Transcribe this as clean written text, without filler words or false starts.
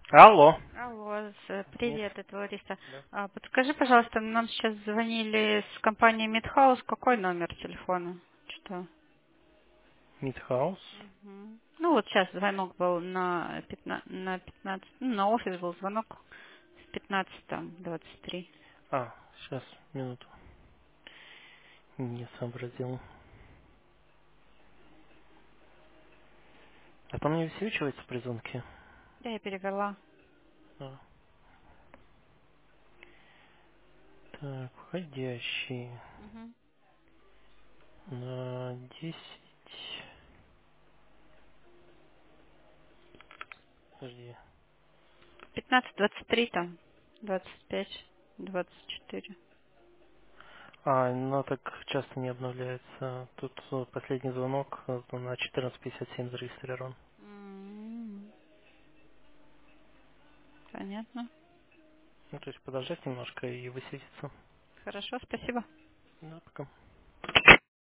Алло. Алло, Нет. привет, это Лариса. Да. Подскажи, пожалуйста, нам сейчас звонили с компании Midhouse. Какой номер телефона? Что? Мидхаус. Мгм. Ну вот сейчас звонок был на 15, ну, на офис был звонок с 15 там 23. Сейчас, минуту. Не сообразил. А там не высвечивается при звонке? Да, я перевела. А, так, входящий. Мгм. На 10. Подожди. 15, 23 там, 25, 24. Ну так часто не обновляется. Тут последний звонок на 14:57 зарегистрирован. Понятно. Ну, то есть подождать немножко и высветится. Хорошо, спасибо. Да, пока.